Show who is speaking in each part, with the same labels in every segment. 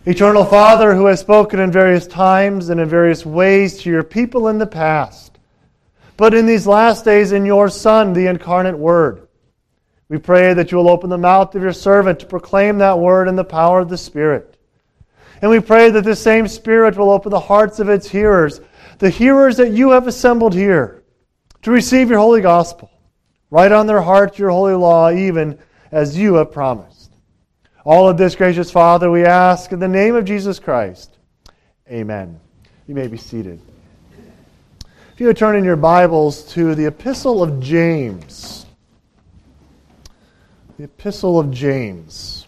Speaker 1: Eternal Father, who has spoken in various times and in various ways to your people in the past, but in these last days in your Son, the incarnate Word, we pray that you will open the mouth of your servant to proclaim that Word in the power of the Spirit. And we pray that the same Spirit will open the hearts of its hearers, the hearers that you have assembled here, to receive your holy gospel. Write on their hearts your holy law, even as you have promised. All of this, gracious Father, we ask in the name of Jesus Christ. Amen. You may be seated. If you would turn in your Bibles to the Epistle of James. The Epistle of James.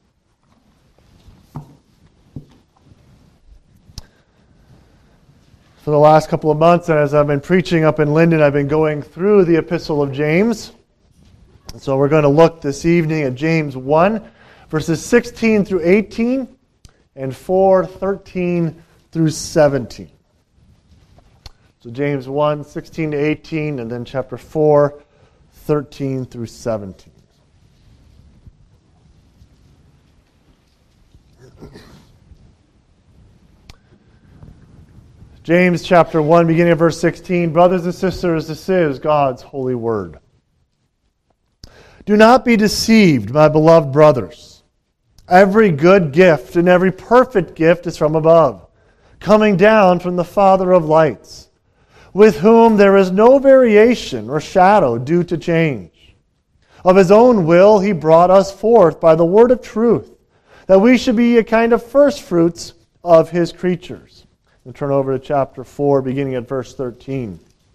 Speaker 1: For the last couple of months, and as I've been preaching up in Linden, I've been going through the Epistle of James. And so we're going to look this evening at James 1, verses 16 through 18, and 4, 13 through 17. So James 1, 16 to 18, and then chapter 4, 13 through 17. James chapter 1, beginning at verse 16. Brothers and sisters, this is God's holy word. Do not be deceived, my beloved brothers. Every good gift and every perfect gift is from above, coming down from the Father of lights, with whom there is no variation or shadow due to change. Of His own will He brought us forth by the word of truth, that we should be a kind of firstfruits of His creatures. And turn over to chapter 4, beginning at verse 13.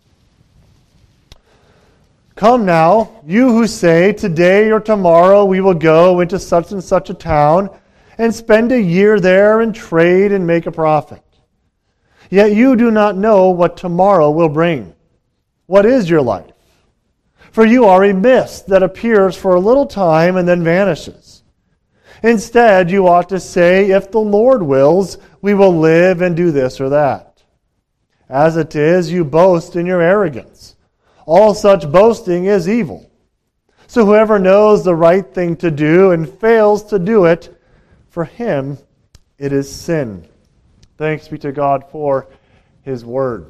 Speaker 1: Come now, you who say, today or tomorrow we will go into such and such a town and spend a year there and trade and make a profit. Yet you do not know what tomorrow will bring. What is your life? For you are a mist that appears for a little time and then vanishes. Instead, you ought to say, if the Lord wills, we will live and do this or that. As it is, you boast in your arrogance. All such boasting is evil. So whoever knows the right thing to do and fails to do it, for him it is sin. Thanks be to God for His Word.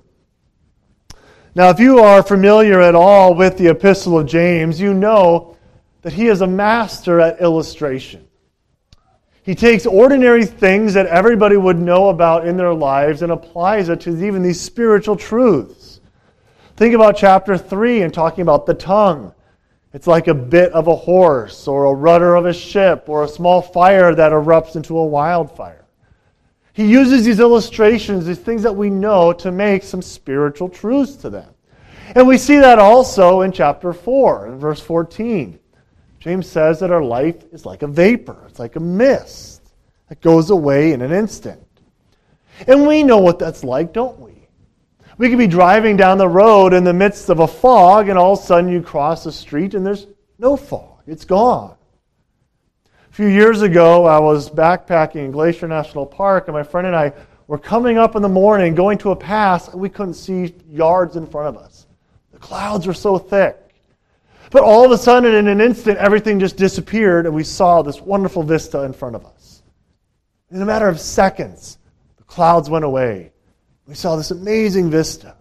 Speaker 1: Now, if you are familiar at all with the Epistle of James, you know that he is a master at illustration. He takes ordinary things that everybody would know about in their lives and applies it to even these spiritual truths. Think about chapter 3 and talking about the tongue. It's like a bit of a horse or a rudder of a ship or a small fire that erupts into a wildfire. He uses these illustrations, these things that we know, to make some spiritual truths to them. And we see that also in chapter 4, in verse 14. James says that our life is like a vapor. It's like a mist that goes away in an instant. And we know what that's like, don't we? We could be driving down the road in the midst of a fog, and all of a sudden you cross the street and there's no fog. It's gone. A few years ago, I was backpacking in Glacier National Park, and my friend and I were coming up in the morning, going to a pass, and we couldn't see yards in front of us. The clouds were so thick. But all of a sudden, in an instant, everything just disappeared, and we saw this wonderful vista in front of us. In a matter of seconds, the clouds went away. We saw this amazing vista.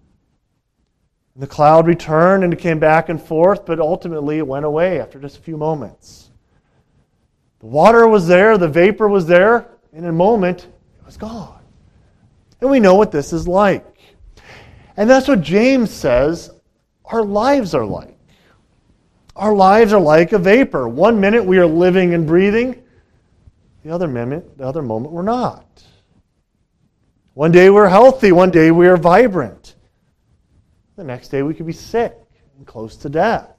Speaker 1: And the cloud returned and it came back and forth, but ultimately it went away after just a few moments. The water was there, the vapor was there, and in a moment it was gone. And we know what this is like. And that's what James says our lives are like. Our lives are like a vapor. One minute we are living and breathing, the other moment we're not. One day we're healthy, one day we are vibrant. The next day we could be sick and close to death.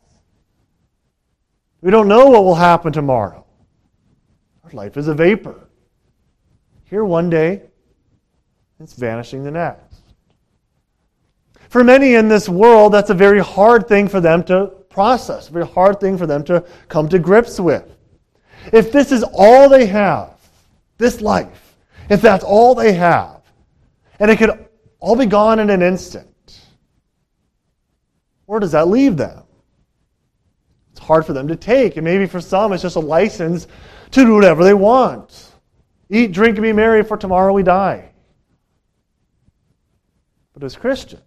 Speaker 1: We don't know what will happen tomorrow. Our life is a vapor. Here one day, it's vanishing the next. For many in this world, that's a very hard thing for them to process, a very hard thing for them to come to grips with. If this is all they have, this life, if that's all they have, and it could all be gone in an instant, where does that leave them? It's hard for them to take, and maybe for some it's just a license to do whatever they want. Eat, drink, and be merry, for tomorrow we die. But as Christians,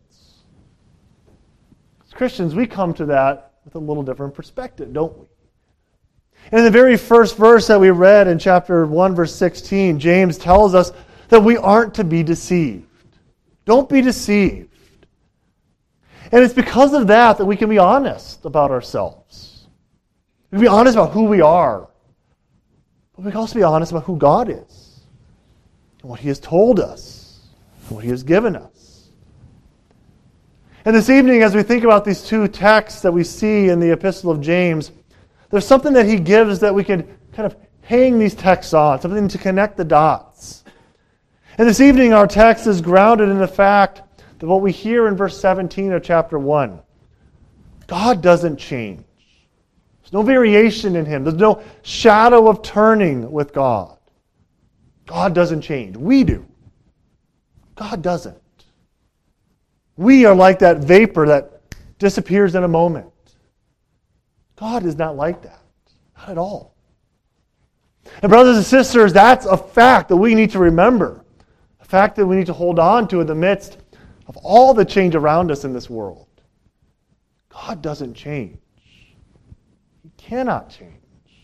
Speaker 1: we come to that with a little different perspective, don't we? And in the very first verse that we read in chapter 1, verse 16, James tells us that we aren't to be deceived. Don't be deceived. And it's because of that we can be honest about ourselves. We can be honest about who we are. But we can also be honest about who God is and what He has told us and what He has given us. And this evening, as we think about these two texts that we see in the Epistle of James, there's something that he gives that we can kind of hang these texts on, something to connect the dots. And this evening, our text is grounded in the fact that what we hear in verse 17 of chapter 1, God doesn't change. There's no variation in Him. There's no shadow of turning with God. God doesn't change. We do. God doesn't. We are like that vapor that disappears in a moment. God is not like that. Not at all. And brothers and sisters, that's a fact that we need to remember. A fact that we need to hold on to in the midst of all the change around us in this world. God doesn't change. He cannot change.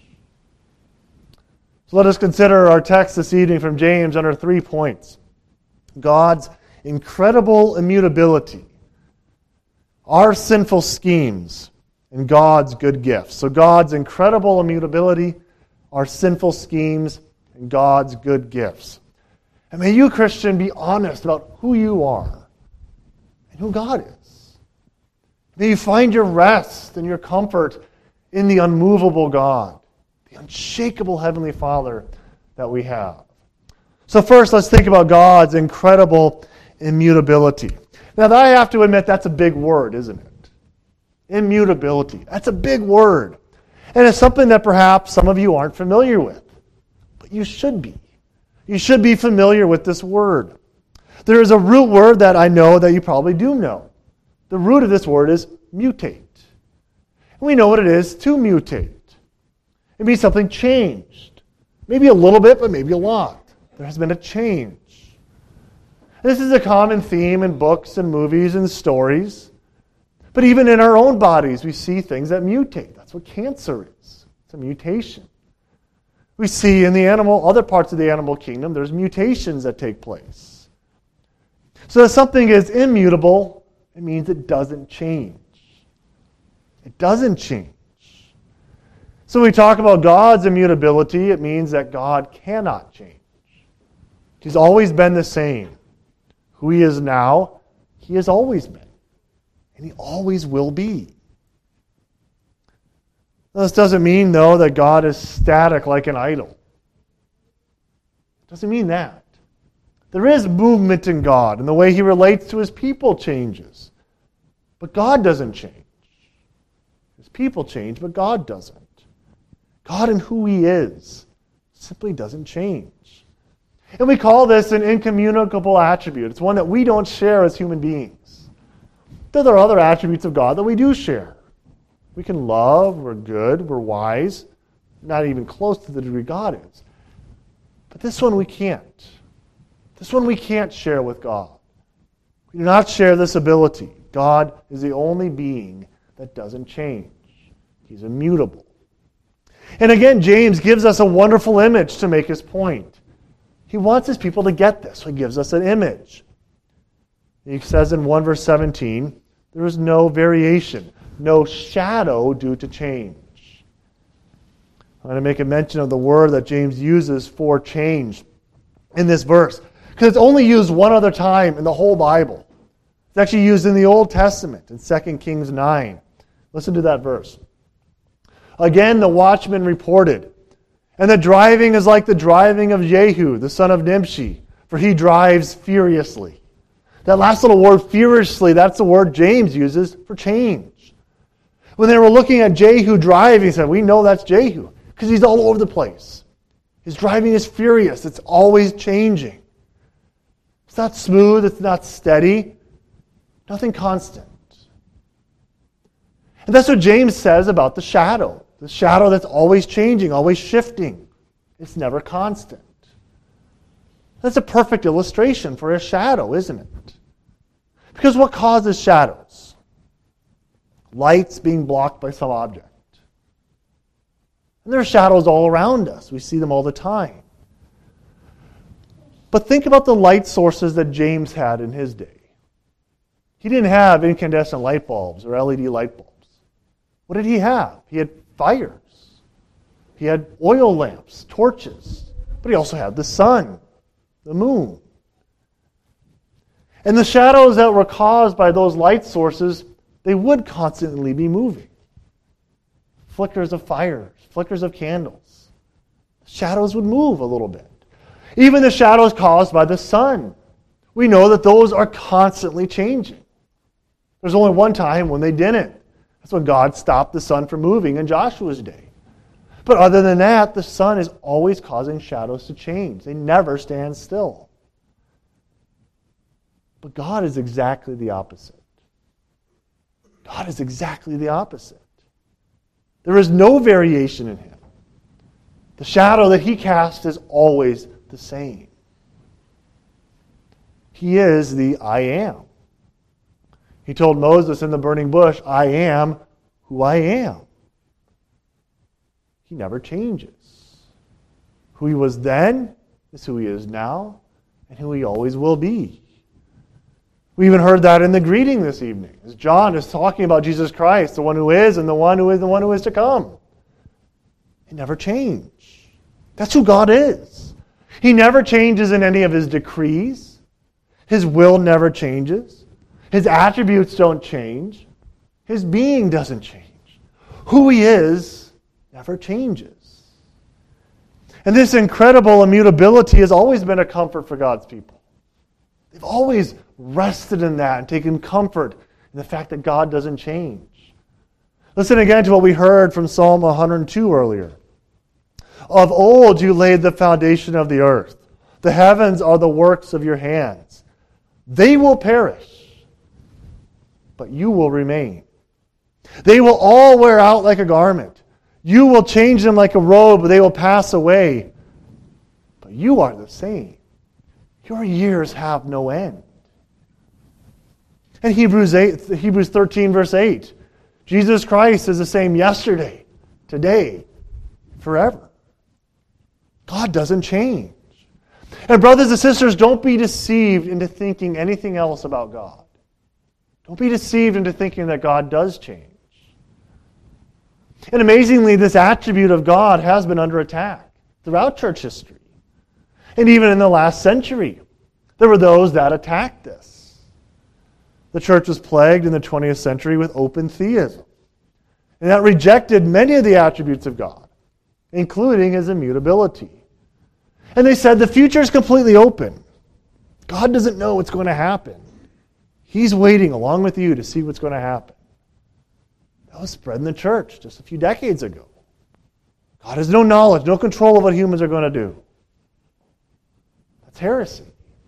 Speaker 1: So let us consider our text this evening from James under 3 points. God's incredible immutability, our sinful schemes, and God's good gifts. So God's incredible immutability, our sinful schemes, and God's good gifts. And may you, Christian, be honest about who you are and who God is. May you find your rest and your comfort in the unmovable God, the unshakable Heavenly Father that we have. So first, let's think about God's incredible immutability. Now, I have to admit that's a big word, isn't it? Immutability. That's a big word. And it's something that perhaps some of you aren't familiar with. But you should be. You should be familiar with this word. There is a root word that I know that you probably do know. The root of this word is mutate. And we know what it is to mutate. It means something changed. Maybe a little bit, but maybe a lot. There has been a change. This is a common theme in books and movies and stories. But even in our own bodies, we see things that mutate. That's what cancer is. It's a mutation. We see in the other parts of the animal kingdom, there's mutations that take place. So if something is immutable, it means it doesn't change. It doesn't change. So when we talk about God's immutability, it means that God cannot change. He's always been the same. Who He is now, He has always been. And He always will be. Now, this doesn't mean, though, that God is static like an idol. It doesn't mean that. There is movement in God, and the way He relates to His people changes. But God doesn't change. His people change, but God doesn't. God and who He is simply doesn't change. And we call this an incommunicable attribute. It's one that we don't share as human beings. There are other attributes of God that we do share. We can love, we're good, we're wise, not even close to the degree God is. But this one we can't. This one we can't share with God. We do not share this ability. God is the only being that doesn't change. He's immutable. And again, James gives us a wonderful image to make his point. He wants his people to get this, so he gives us an image. He says in 1 verse 17, there is no variation, no shadow due to change. I'm going to make a mention of the word that James uses for change in this verse, because it's only used one other time in the whole Bible. It's actually used in the Old Testament, in 2 Kings 9. Listen to that verse. Again, the watchman reported, and the driving is like the driving of Jehu, the son of Nimshi, for he drives furiously. That last little word, furiously, that's the word James uses for change. When they were looking at Jehu driving, he said, we know that's Jehu, because he's all over the place. His driving is furious. It's always changing. It's not smooth. It's not steady. Nothing constant. And that's what James says about the shadow. The shadow that's always changing, always shifting. It's never constant. That's a perfect illustration for a shadow, isn't it? Because what causes shadows? Light's being blocked by some object. And there are shadows all around us. We see them all the time. But think about the light sources that James had in his day. He didn't have incandescent light bulbs or LED light bulbs. What did he have? He had fires. He had oil lamps, torches. But he also had the sun, the moon. And the shadows that were caused by those light sources, they would constantly be moving. Flickers of fires, flickers of candles. Shadows would move a little bit. Even the shadows caused by the sun. We know that those are constantly changing. There's only one time when they didn't. That's when God stopped the sun from moving in Joshua's day. But other than that, the sun is always causing shadows to change. They never stand still. But God is exactly the opposite. God is exactly the opposite. There is no variation in him. The shadow that he casts is always the same. He is the I am. He told Moses in the burning bush, I am who I am. He never changes. Who he was then is who he is now, and who he always will be. We even heard that in the greeting this evening, as John is talking about Jesus Christ, the one who is and the one who is the one who is to come. He never changed. That's who God is. He never changes in any of his decrees. His will never changes. His attributes don't change. His being doesn't change. Who he is never changes. And this incredible immutability has always been a comfort for God's people. They've always rested in that and taken comfort in the fact that God doesn't change. Listen again to what we heard from Psalm 102 earlier. Of old you laid the foundation of the earth. The heavens are the works of your hands. They will perish, but you will remain. They will all wear out like a garment. You will change them like a robe, but they will pass away. But you are the same. Your years have no end. And Hebrews 13, verse 8. Jesus Christ is the same yesterday, today, forever. God doesn't change. And brothers and sisters, don't be deceived into thinking anything else about God. Don't be deceived into thinking that God does change. And amazingly, this attribute of God has been under attack throughout church history. And even in the last century, there were those that attacked this. The church was plagued in the 20th century with open theism. And that rejected many of the attributes of God, including his immutability. And they said the future is completely open. God doesn't know what's going to happen. He's waiting along with you to see what's going to happen. That was spread in the church just a few decades ago. God has no knowledge, no control of what humans are going to do. That's heresy.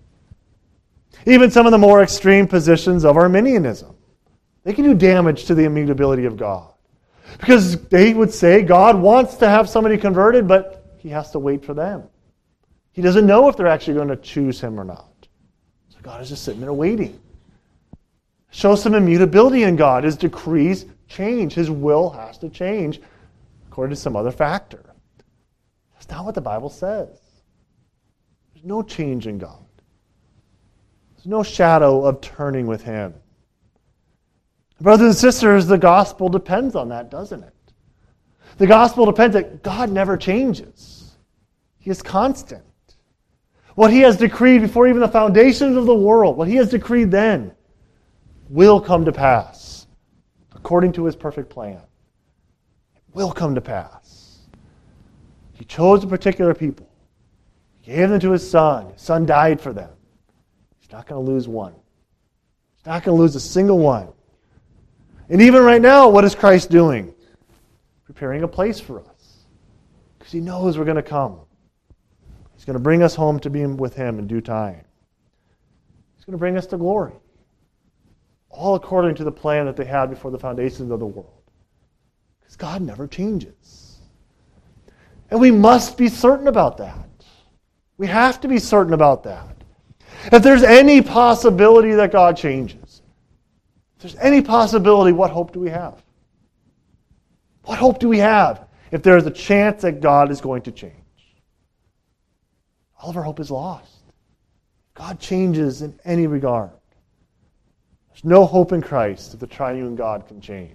Speaker 1: Even some of the more extreme positions of Arminianism, they can do damage to the immutability of God. Because they would say God wants to have somebody converted, but he has to wait for them. He doesn't know if they're actually going to choose him or not. So God is just sitting there waiting. Show some immutability in God. His decrees change. His will has to change according to some other factor. That's not what the Bible says. There's no change in God. There's no shadow of turning with him. Brothers and sisters, the gospel depends on that, doesn't it? The gospel depends that God never changes. He is constant. What he has decreed before even the foundations of the world, what he has decreed then, will come to pass according to his perfect plan. It will come to pass. He chose a particular people. He gave them to his son. His son died for them. He's not going to lose one. He's not going to lose a single one. And even right now, what is Christ doing? Preparing a place for us. Because he knows we're going to come. He's going to bring us home to be with him in due time. He's going to bring us to glory. All according to the plan that they had before the foundations of the world. Because God never changes. And we must be certain about that. We have to be certain about that. If there's any possibility that God changes, if there's any possibility, what hope do we have? What hope do we have if there's a chance that God is going to change? All of our hope is lost. God changes in any regard. There's no hope in Christ if the triune God can change.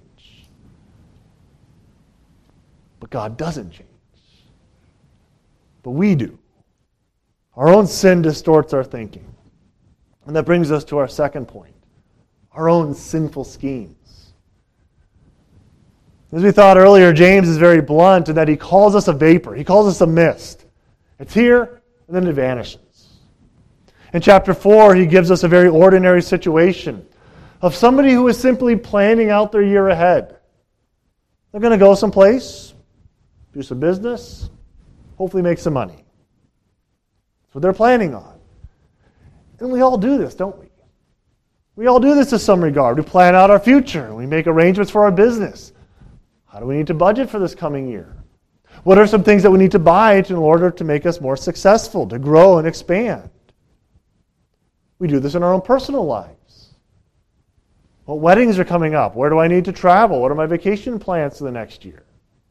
Speaker 1: But God doesn't change. But we do. Our own sin distorts our thinking. And that brings us to our second point. Our own sinful schemes. As we thought earlier, James is very blunt in that he calls us a vapor. He calls us a mist. It's here, and then it vanishes. In chapter 4, he gives us a very ordinary situation of somebody who is simply planning out their year ahead. They're going to go someplace, do some business, hopefully make some money. That's what they're planning on. And we all do this, don't we? We all do this to some regard. We plan out our future. We make arrangements for our business. How do we need to budget for this coming year? What are some things that we need to buy in order to make us more successful, to grow and expand? We do this in our own personal lives. What weddings are coming up? Where do I need to travel? What are my vacation plans for the next year?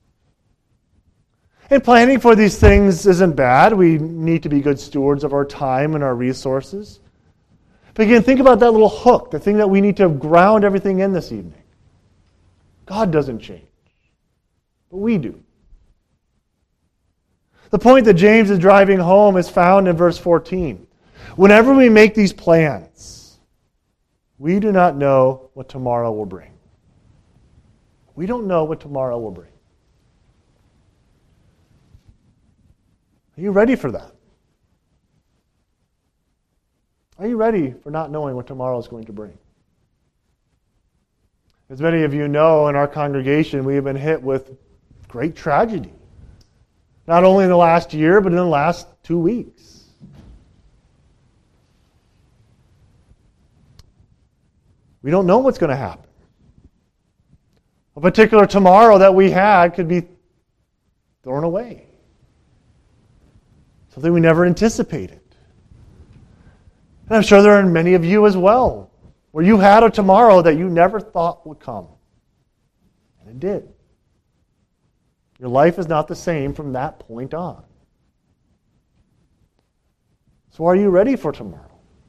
Speaker 1: And planning for these things isn't bad. We need to be good stewards of our time and our resources. But again, think about that little hook, the thing that we need to ground everything in this evening. God doesn't change, but we do. The point that James is driving home is found in verse 14. Whenever we make these plans, we do not know what tomorrow will bring. We don't know what tomorrow will bring. Are you ready for that? Are you ready for not knowing what tomorrow is going to bring? As many of you know, in our congregation, we have been hit with great tragedy. Not only in the last year, but in the last 2 weeks. We don't know what's going to happen. A particular tomorrow that we had could be thrown away. Something we never anticipated. And I'm sure there are many of you as well, where you had a tomorrow that you never thought would come. And it did. Your life is not the same from that point on. So are you ready for tomorrow?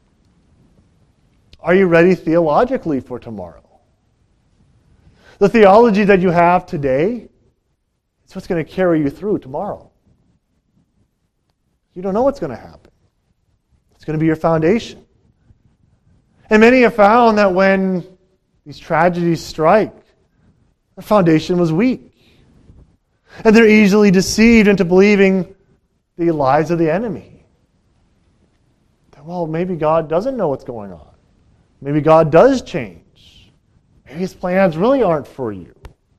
Speaker 1: Are you ready theologically for tomorrow? The theology that you have today is what's going to carry you through tomorrow. You don't know what's going to happen. It's going to be your foundation. And many have found that when these tragedies strike, their foundation was weak. And they're easily deceived into believing the lies of the enemy. That, well, maybe God doesn't know what's going on. Maybe God does change. Maybe His plans really aren't for you.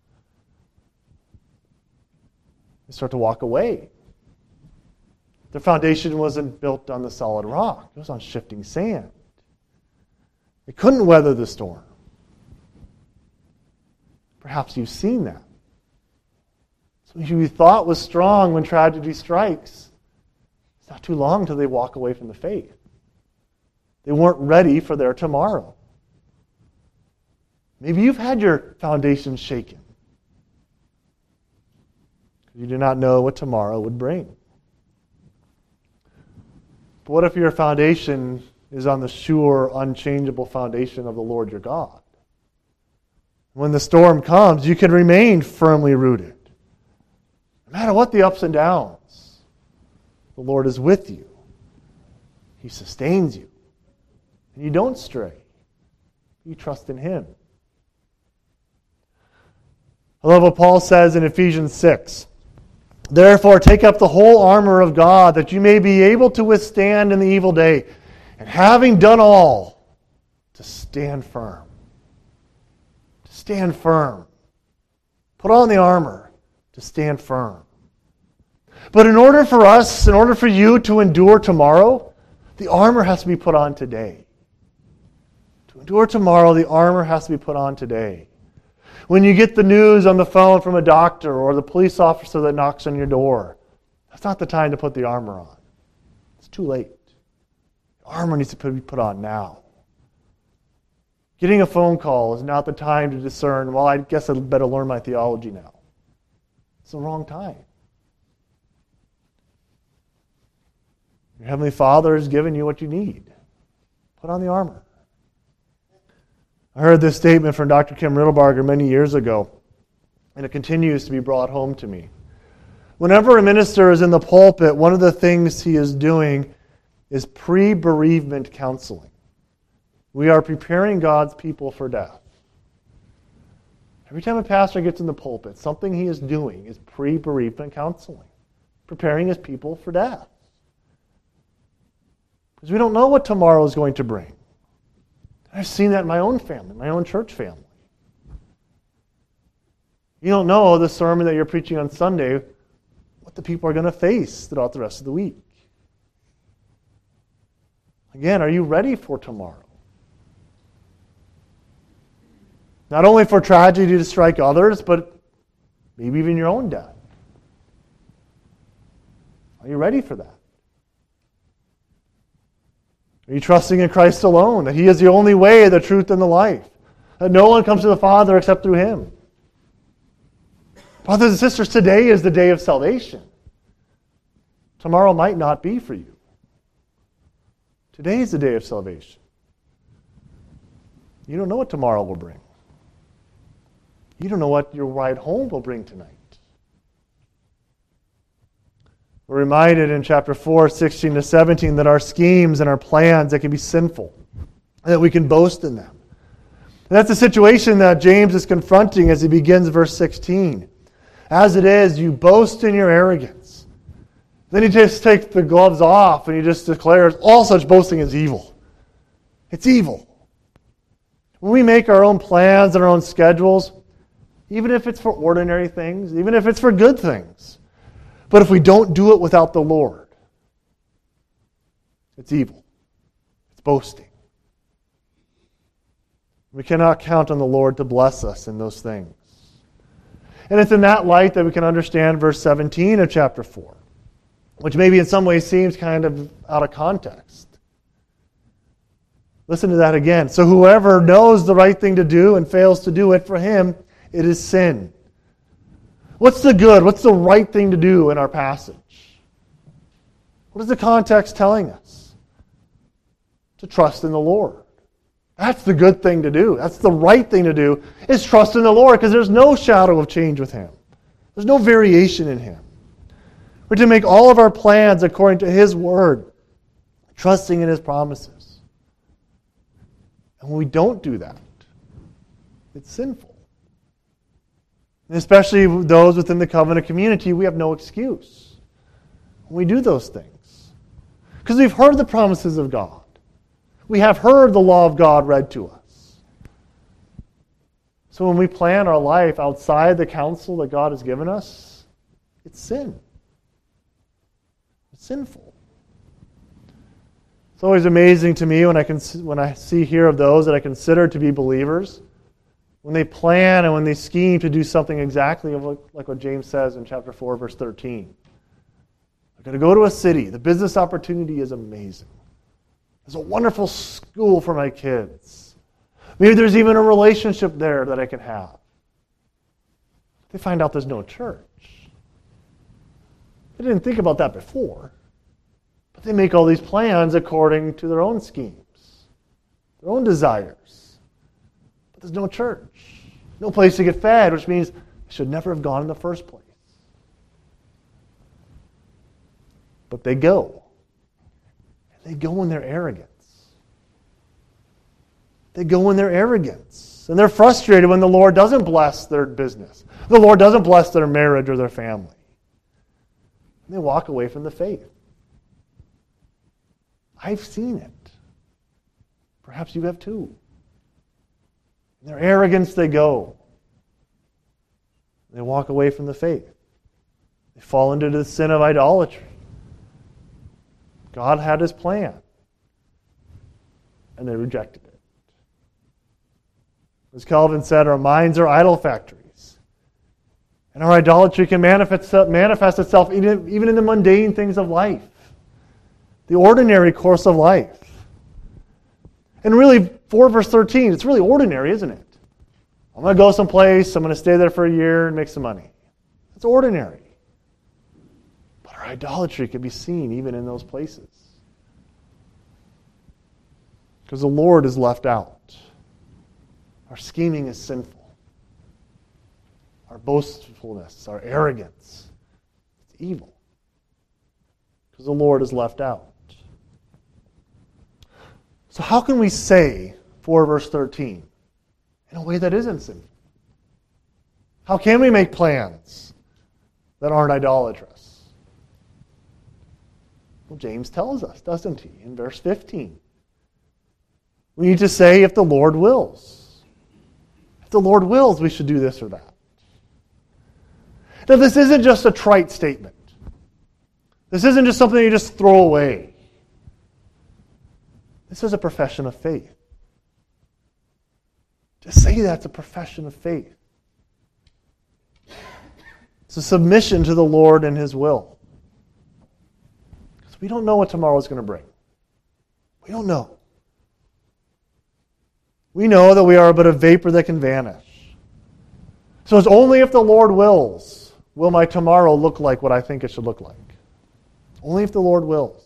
Speaker 1: They start to walk away. Their foundation wasn't built on the solid rock. It was on shifting sand. They couldn't weather the storm. Perhaps you've seen that. Some of you thought was strong when tragedy strikes. It's not too long until they walk away from the faith. They weren't ready for their tomorrow. Maybe you've had your foundation shaken. You do not know what tomorrow would bring. But what if your foundation is on the sure, unchangeable foundation of the Lord your God? When the storm comes, you can remain firmly rooted. No matter what the ups and downs, the Lord is with you. He sustains you. And you don't stray. You trust in Him. I love what Paul says in Ephesians 6. Therefore, take up the whole armor of God, that you may be able to withstand in the evil day, and having done all, to stand firm. To stand firm. Put on the armor to stand firm. But in order for you to endure tomorrow, the armor has to be put on today. To endure tomorrow, the armor has to be put on today. When you get the news on the phone from a doctor or the police officer that knocks on your door, that's not the time to put the armor on. too late. Armor needs to be put on now. Getting a phone call is not the time to discern, well, I guess I'd better learn my theology now. It's the wrong time. Your Heavenly Father has given you what you need. Put on the armor. I heard this statement from Dr. Kim Riddlebarger many years ago, and it continues to be brought home to me. Whenever a minister is in the pulpit, one of the things he is doing is pre-bereavement counseling. We are preparing God's people for death. Every time a pastor gets in the pulpit, something he is doing is pre-bereavement counseling, preparing his people for death. Because we don't know what tomorrow is going to bring. I've seen that in my own family, my own church family. You don't know the sermon that you're preaching on Sunday, what the people are going to face throughout the rest of the week. Again, are you ready for tomorrow? Not only for tragedy to strike others, but maybe even your own death. Are you ready for that? Are you trusting in Christ alone, that He is the only way, the truth, and the life? That no one comes to the Father except through Him? Brothers and sisters, today is the day of salvation. Tomorrow might not be for you. Today is the day of salvation. You don't know what tomorrow will bring. You don't know what your ride home will bring tonight. We're reminded in chapter 4, 16 to 17, that our schemes and our plans, they can be sinful, and that we can boast in them. And that's the situation that James is confronting as he begins verse 16. As it is, you boast in your arrogance. Then he just takes the gloves off and he just declares all such boasting is evil. It's evil. When we make our own plans and our own schedules, even if it's for ordinary things, even if it's for good things, but if we don't do it without the Lord, it's evil. It's boasting. We cannot count on the Lord to bless us in those things. And it's in that light that we can understand verse 17 of chapter 4, which maybe in some ways seems kind of out of context. Listen to that again. So whoever knows the right thing to do and fails to do it, for him it is sin. What's the good? What's the right thing to do in our passage? What is the context telling us? To trust in the Lord. That's the good thing to do. That's the right thing to do, is trust in the Lord, because there's no shadow of change with Him. There's no variation in Him. We're to make all of our plans according to His Word, trusting in His promises. And when we don't do that, it's sinful. And especially those within the covenant community, we have no excuse when we do those things. Because we've heard the promises of God. We have heard the law of God read to us. So when we plan our life outside the counsel that God has given us, it's sin. It's sinful. It's always amazing to me when I see here of those that I consider to be believers, when they plan and when they scheme to do something exactly like what James says in chapter 4, verse 13. I'm going to go to a city. The business opportunity is amazing. There's a wonderful school for my kids. Maybe there's even a relationship there that I can have. They find out there's no church. They didn't think about that before. But they make all these plans according to their own schemes, their own desires. But there's no church. No place to get fed, which means they should never have gone in the first place. But they go. They go in their arrogance. They go in their arrogance. And they're frustrated when the Lord doesn't bless their business. The Lord doesn't bless their marriage or their family. And they walk away from the faith. I've seen it. Perhaps you have too. In their arrogance they go. They walk away from the faith. They fall into the sin of idolatry. God had His plan, and they rejected it. As Calvin said, our minds are idol factories, and our idolatry can manifest itself even in the mundane things of life. The ordinary course of life. And really, 4 verse 13, it's really ordinary, isn't it? I'm going to go someplace, I'm going to stay there for a year and make some money. It's ordinary. But our idolatry can be seen even in those places. Because the Lord is left out. Our scheming is sinful. Our boastfulness, our arrogance, it's evil. Because the Lord is left out. So how can we say 4 verse 13 in a way that isn't sinful? How can we make plans that aren't idolatrous? Well, James tells us, doesn't he, in verse 15. We need to say, if the Lord wills. If the Lord wills, we should do this or that. Now, this isn't just a trite statement. This isn't just something you just throw away. This is a profession of faith. To say that's a profession of faith. It's a submission to the Lord and His will. Because we don't know what tomorrow is going to bring. We don't know. We know that we are but a vapor that can vanish. So it's only if the Lord wills will my tomorrow look like what I think it should look like. Only if the Lord wills.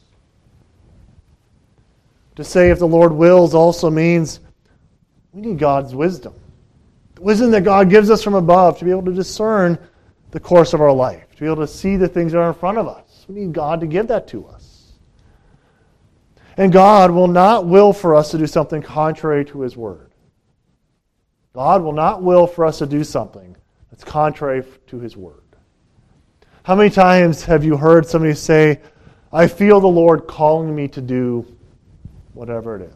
Speaker 1: To say if the Lord wills also means we need God's wisdom. The wisdom that God gives us from above to be able to discern the course of our life, to be able to see the things that are in front of us. We need God to give that to us. And God will not will for us to do something contrary to His Word. God will not will for us to do something that's contrary to His Word. How many times have you heard somebody say, I feel the Lord calling me to do whatever it is?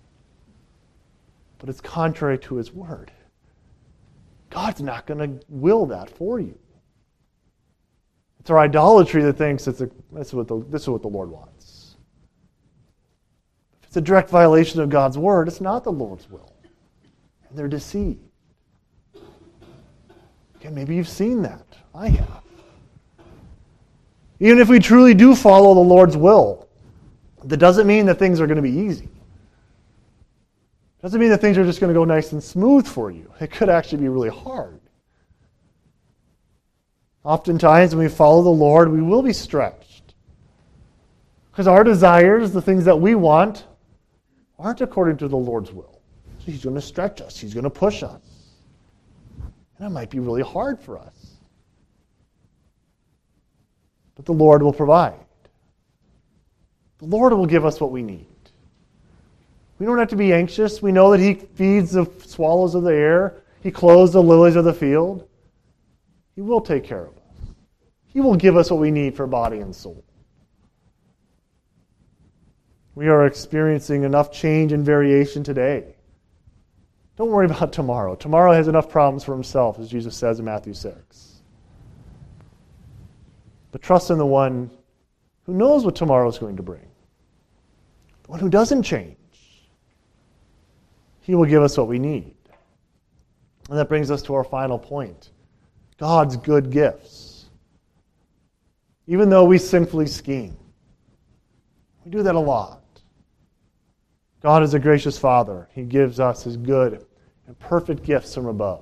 Speaker 1: But it's contrary to His Word. God's not going to will that for you. It's our idolatry that thinks this is what the Lord wants. If it's a direct violation of God's Word, it's not the Lord's will. And they're deceived. Again, maybe you've seen that. I have. Even if we truly do follow the Lord's will, that doesn't mean that things are going to be easy. It doesn't mean that things are just going to go nice and smooth for you. It could actually be really hard. Oftentimes when we follow the Lord, we will be stretched. Because our desires, the things that we want, aren't according to the Lord's will. So He's going to stretch us. He's going to push us. And it might be really hard for us. But the Lord will provide. The Lord will give us what we need. We don't have to be anxious. We know that He feeds the swallows of the air. He clothes the lilies of the field. He will take care of us. He will give us what we need for body and soul. We are experiencing enough change and variation today. Don't worry about tomorrow. Tomorrow has enough problems for himself, as Jesus says in Matthew 6. But trust in the one who knows what tomorrow is going to bring. The one who doesn't change. He will give us what we need. And that brings us to our final point. God's good gifts. Even though we sinfully scheme. We do that a lot. God is a gracious Father. He gives us His good and perfect gifts from above.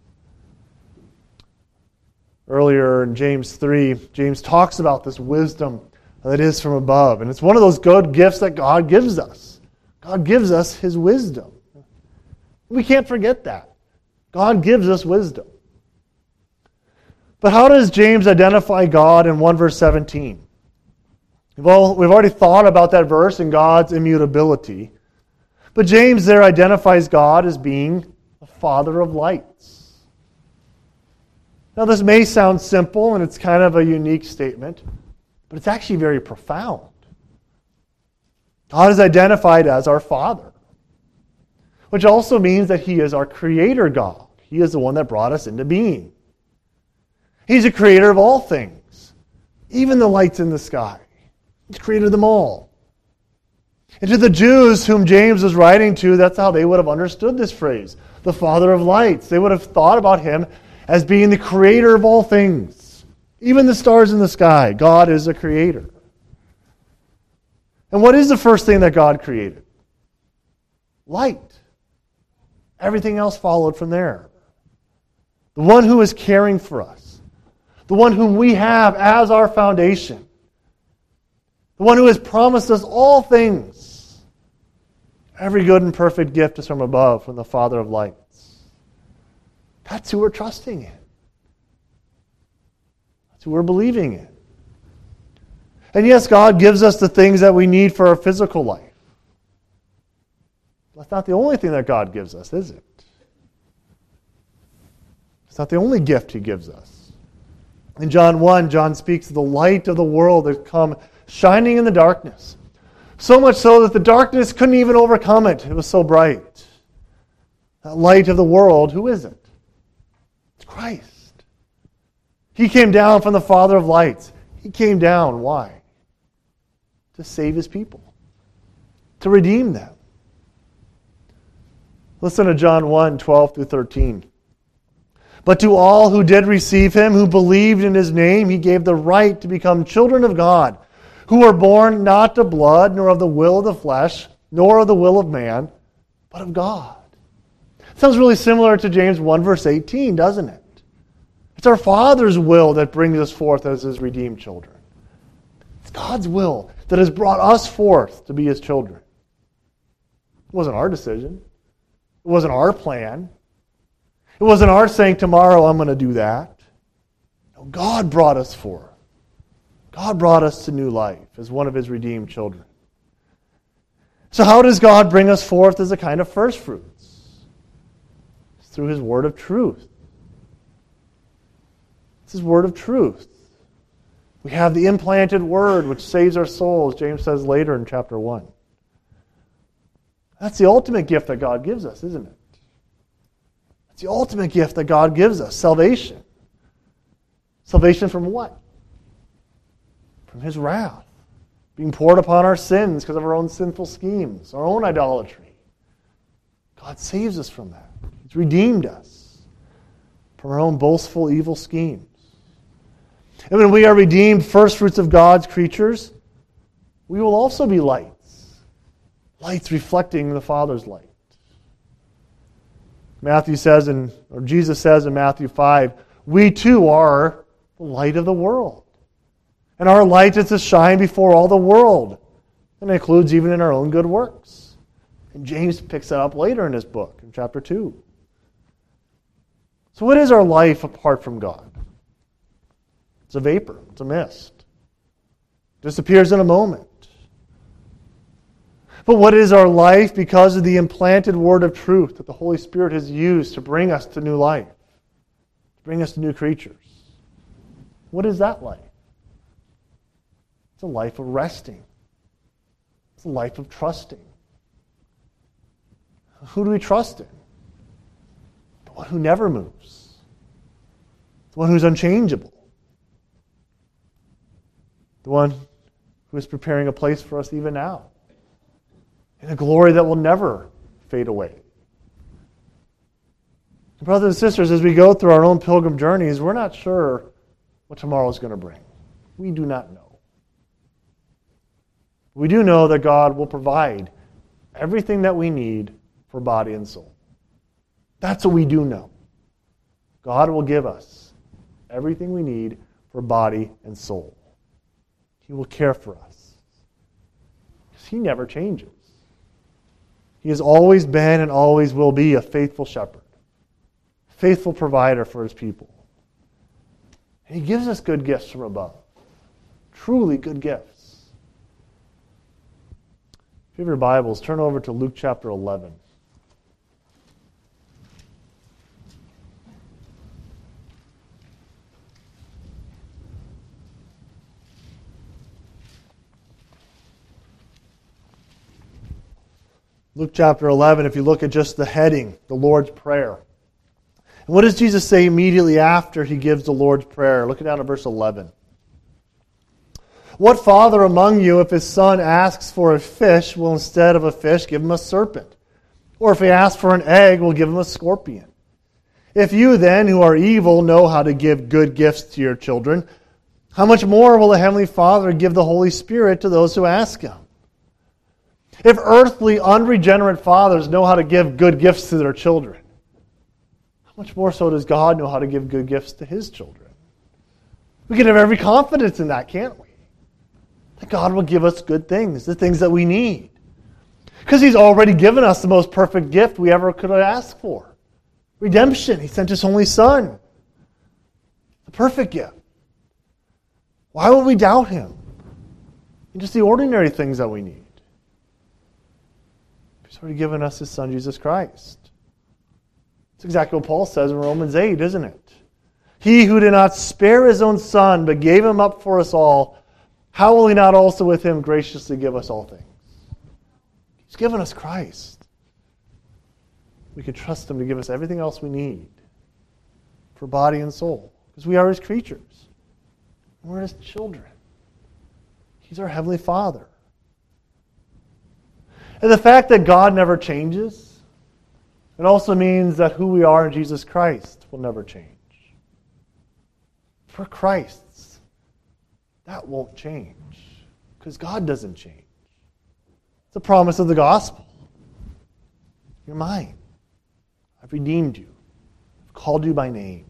Speaker 1: Earlier in James 3, James talks about this wisdom that is from above. And it's one of those good gifts that God gives us. God gives us His wisdom. We can't forget that. God gives us wisdom. But how does James identify God in 1 verse 17? Well, we've already thought about that verse and God's immutability. But James there identifies God as being the Father of lights. Now this may sound simple and it's kind of a unique statement, but it's actually very profound. God is identified as our Father, which also means that He is our Creator God. He is the one that brought us into being. He's the creator of all things, even the lights in the sky. He's created them all. And to the Jews whom James was writing to, that's how they would have understood this phrase, the Father of lights. They would have thought about Him as being the creator of all things, even the stars in the sky. God is a creator. And what is the first thing that God created? Light. Everything else followed from there. The one who is caring for us. The one whom we have as our foundation. The one who has promised us all things. Every good and perfect gift is from above, from the Father of lights. That's who we're trusting in. That's who we're believing in. And yes, God gives us the things that we need for our physical life. That's not the only thing that God gives us, is it? It's not the only gift He gives us. In John 1, John speaks of the light of the world that come shining in the darkness. So much so that the darkness couldn't even overcome it. It was so bright. That light of the world, who is it? It's Christ. He came down from the Father of lights. He came down, why? To save His people. To redeem them. Listen to John 1, 12 through 13. But to all who did receive Him, who believed in His name, He gave the right to become children of God, who were born not of blood, nor of the will of the flesh, nor of the will of man, but of God. Sounds really similar to James 1, verse 18, doesn't it? It's our Father's will that brings us forth as His redeemed children. It's God's will that has brought us forth to be His children. It wasn't our decision. It wasn't our plan. It wasn't our saying, tomorrow I'm going to do that. No, God brought us forth. God brought us to new life as one of His redeemed children. So how does God bring us forth as a kind of first fruits? It's through His word of truth. It's His word of truth. We have the implanted word which saves our souls, James says later in chapter 1. That's the ultimate gift that God gives us, isn't it? It's the ultimate gift that God gives us, salvation. Salvation from what? From His wrath. Being poured upon our sins because of our own sinful schemes, our own idolatry. God saves us from that. He's redeemed us from our own boastful, evil schemes. And when we are redeemed first fruits of God's creatures, we will also be lights. Lights reflecting the Father's light. Jesus says in Matthew 5, we too are the light of the world. And our light is to shine before all the world. And it includes even in our own good works. And James picks that up later in his book, in chapter 2. So what is our life apart from God? It's a vapor. It's a mist. It disappears in a moment. But what is our life because of the implanted word of truth that the Holy Spirit has used to bring us to new life, to bring us to new creatures? What is that life? It's a life of resting. It's a life of trusting. Who do we trust in? The one who never moves. The one who's unchangeable. The one who is preparing a place for us even now. In a glory that will never fade away. And brothers and sisters, as we go through our own pilgrim journeys, we're not sure what tomorrow is going to bring. We do not know. We do know that God will provide everything that we need for body and soul. That's what we do know. God will give us everything we need for body and soul. He will care for us. Because He never changes. He has always been and always will be a faithful shepherd, faithful provider for His people. And He gives us good gifts from above, truly good gifts. If you have your Bibles, turn over to Luke chapter 11. Luke chapter 11, if you look at just the heading, the Lord's Prayer. And what does Jesus say immediately after He gives the Lord's Prayer? Look down at verse 11. What father among you, if his son asks for a fish, will instead of a fish give him a serpent? Or if he asks for an egg, will give him a scorpion? If you then, who are evil, know how to give good gifts to your children, how much more will the Heavenly Father give the Holy Spirit to those who ask Him? If earthly, unregenerate fathers know how to give good gifts to their children, how much more so does God know how to give good gifts to His children? We can have every confidence in that, can't we? That God will give us good things, the things that we need. Because He's already given us the most perfect gift we ever could ask for. Redemption. He sent His only Son. The perfect gift. Why would we doubt Him? And just the ordinary things that we need. He's already given us His Son, Jesus Christ. That's exactly what Paul says in Romans 8, isn't it? He who did not spare His own Son, but gave Him up for us all, how will He not also with Him graciously give us all things? He's given us Christ. We can trust Him to give us everything else we need for body and soul, because we are His creatures. We're His children. He's our Heavenly Father. And the fact that God never changes, it also means that who we are in Jesus Christ will never change. For Christ's, that won't change, because God doesn't change. It's a promise of the gospel. You're mine. I've redeemed you. I've called you by name.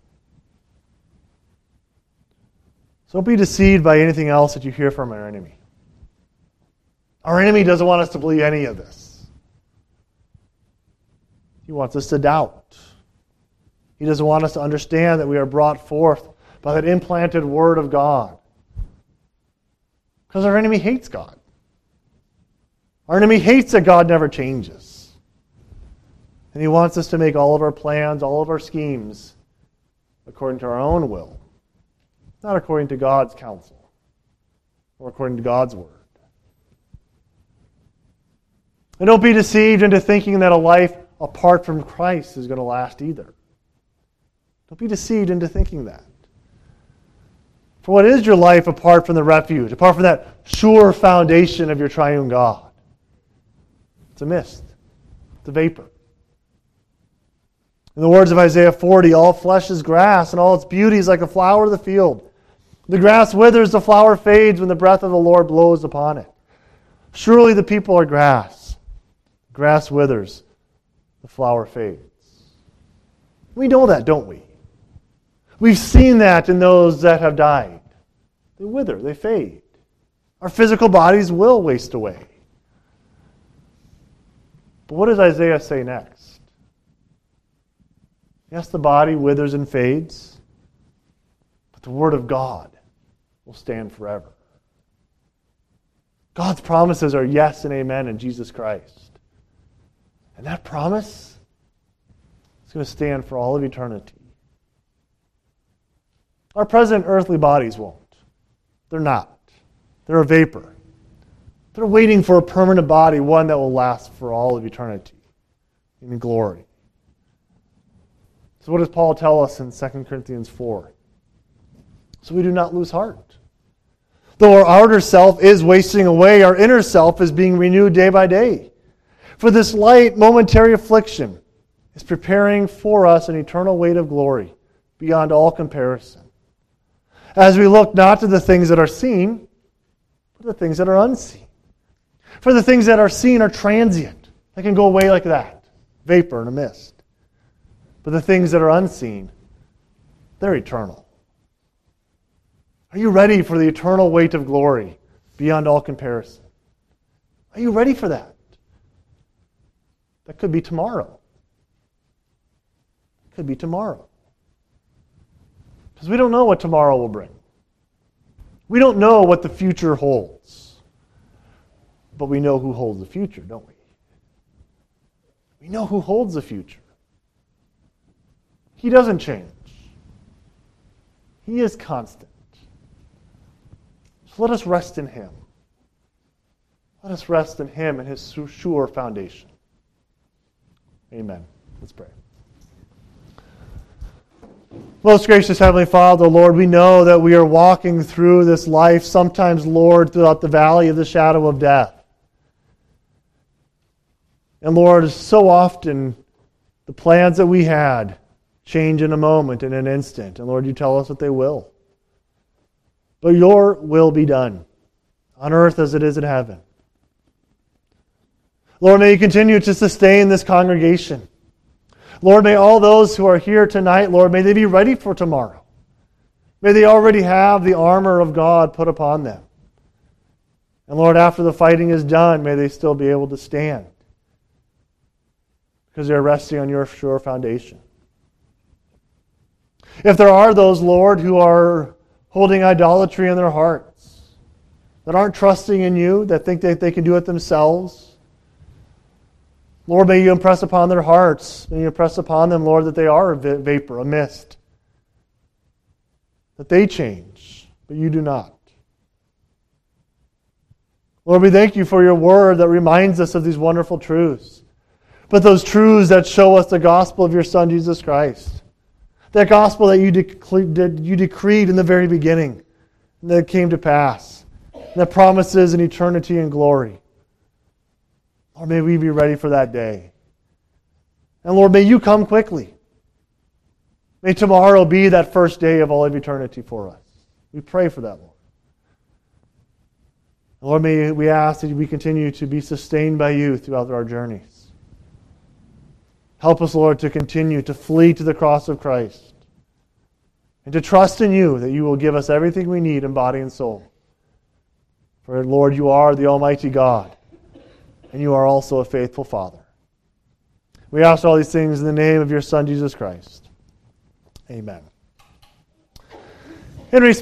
Speaker 1: So don't be deceived by anything else that you hear from our enemy. Our enemy doesn't want us to believe any of this. He wants us to doubt. He doesn't want us to understand that we are brought forth by that implanted Word of God. Because our enemy hates God. Our enemy hates that God never changes. And he wants us to make all of our plans, all of our schemes, according to our own will. Not according to God's counsel, or according to God's Word. And don't be deceived into thinking that a life apart from Christ is going to last either. Don't be deceived into thinking that. For what is your life apart from the refuge, apart from that sure foundation of your triune God? It's a mist. It's a vapor. In the words of Isaiah 40, all flesh is grass, and all its beauty is like a flower of the field. The grass withers, the flower fades when the breath of the Lord blows upon it. Surely the people are grass. Grass withers, the flower fades. We know that, don't we? We've seen that in those that have died. They wither, they fade. Our physical bodies will waste away. But what does Isaiah say next? Yes, the body withers and fades, but the Word of God will stand forever. God's promises are yes and amen in Jesus Christ. And that promise is going to stand for all of eternity. Our present earthly bodies won't. They're not. They're a vapor. They're waiting for a permanent body, one that will last for all of eternity in glory. So what does Paul tell us in 2 Corinthians 4? So we do not lose heart. Though our outer self is wasting away, our inner self is being renewed day by day. For this light, momentary affliction is preparing for us an eternal weight of glory beyond all comparison. As we look not to the things that are seen, but the things that are unseen. For the things that are seen are transient. They can go away like that. Vapor in a mist. But the things that are unseen, they're eternal. Are you ready for the eternal weight of glory beyond all comparison? Are you ready for that? That could be tomorrow. It could be tomorrow. Because we don't know what tomorrow will bring. We don't know what the future holds. But we know who holds the future, don't we? We know who holds the future. He doesn't change. He is constant. So let us rest in Him. Let us rest in Him and His sure foundation. Amen. Let's pray. Most gracious Heavenly Father, Lord, we know that we are walking through this life, sometimes, Lord, throughout the valley of the shadow of death. And Lord, so often the plans that we had change in a moment, in an instant. And Lord, you tell us that they will. But your will be done, on earth as it is in heaven. Lord, may you continue to sustain this congregation. Lord, may all those who are here tonight, Lord, may they be ready for tomorrow. May they already have the armor of God put upon them. And Lord, after the fighting is done, may they still be able to stand because they're resting on your sure foundation. If there are those, Lord, who are holding idolatry in their hearts, that aren't trusting in you, that think that they can do it themselves, Lord, may you impress upon their hearts, may you impress upon them, Lord, that they are a vapor, a mist, that they change, but you do not. Lord, we thank you for your word that reminds us of these wonderful truths, but those truths that show us the gospel of your Son, Jesus Christ. That gospel that you decreed in the very beginning, and that came to pass, and that promises an eternity and glory. Lord, may we be ready for that day. And Lord, may you come quickly. May tomorrow be that first day of all of eternity for us. We pray for that, Lord. And Lord, may we ask that we continue to be sustained by you throughout our journeys. Help us, Lord, to continue to flee to the cross of Christ and to trust in you that you will give us everything we need in body and soul. For, Lord, you are the Almighty God, and you are also a faithful Father. We ask all these things in the name of your Son, Jesus Christ. Amen. In response